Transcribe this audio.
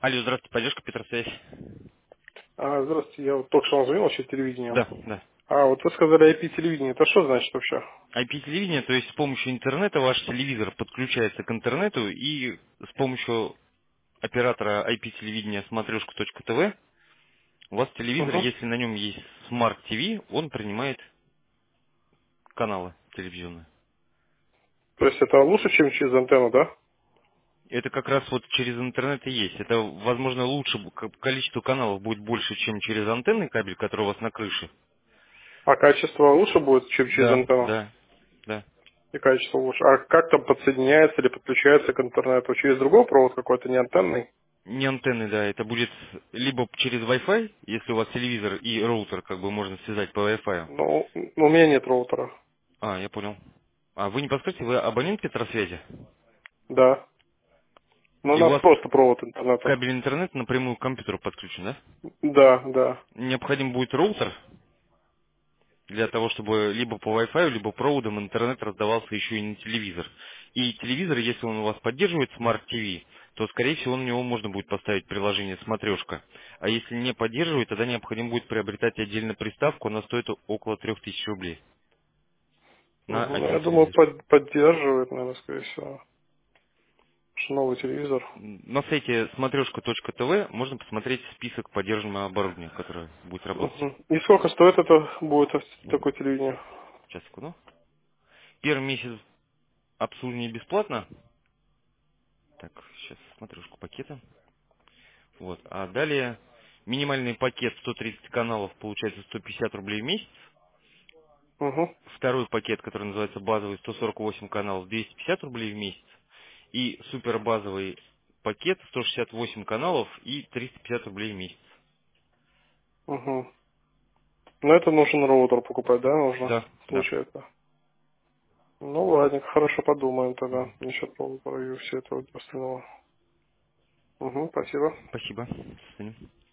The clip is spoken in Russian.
Алло, здравствуйте, поддержка Петросвязь. Здравствуйте, я вот только что вам звонил насчет телевидения. Да, да. Вот вы сказали IP-телевидение, это что значит вообще? IP-телевидение, то есть с помощью интернета ваш телевизор подключается к интернету и с помощью оператора IP-телевидения смотрешка.тв у вас телевизор, Угу. если на нем есть Smart TV, он принимает каналы телевизионные. То есть это лучше, чем через антенну, да? Это как раз вот через интернет и есть. Это, возможно, лучше, количество каналов будет больше, чем через антенный кабель, который у вас на крыше. А качество лучше будет, чем через Да, антенну? да, да. И качество лучше. А как там подсоединяется или подключается к интернету? Через другой провод какой-то, не антенный? Не антенны, да, это будет либо через Wi-Fi, если у вас телевизор и роутер, как бы можно связать по Wi-Fi. Ну, у меня нет роутера. А, я понял. А вы не подскажете, вы абонент Петросвязи? Да. Но у И у нас вас просто провод интернета. кабель интернет напрямую к компьютеру подключен, да? Да, да. Необходим будет роутер для того, чтобы либо по Wi-Fi, либо проводом интернет раздавался еще и на телевизор. И телевизор, если он у вас поддерживает Smart TV, то, скорее всего, на него можно будет поставить приложение «Смотрешка». А если не поддерживает, тогда необходимо будет приобретать отдельно приставку, она стоит около 3000 рублей на Мгм. Ну, один я думаю, телевизор. поддерживает, наверное, скорее всего. Потому что новый телевизор. На сайте смотрешка.тв можно посмотреть список поддерживаемого оборудования, которое будет работать. Мгм. И сколько стоит это будет такое телевидение? Сейчас, секунду. Первый месяц обслуживание бесплатно. Так, сейчас смотрешку пакета. Вот. А далее минимальный пакет 130 каналов получается 150 рублей в месяц. Угу. Второй пакет, который называется базовый, 148 каналов, 250 рублей в месяц. И супербазовый пакет 168 каналов и 350 рублей в месяц. Угу. Но это нужен роутер покупать, да, нужно, Да, да. получается? Ну, ладно, хорошо подумаем тогда Мгм. насчет роутера и все этого остального. Угу, спасибо. Спасибо. До свидания.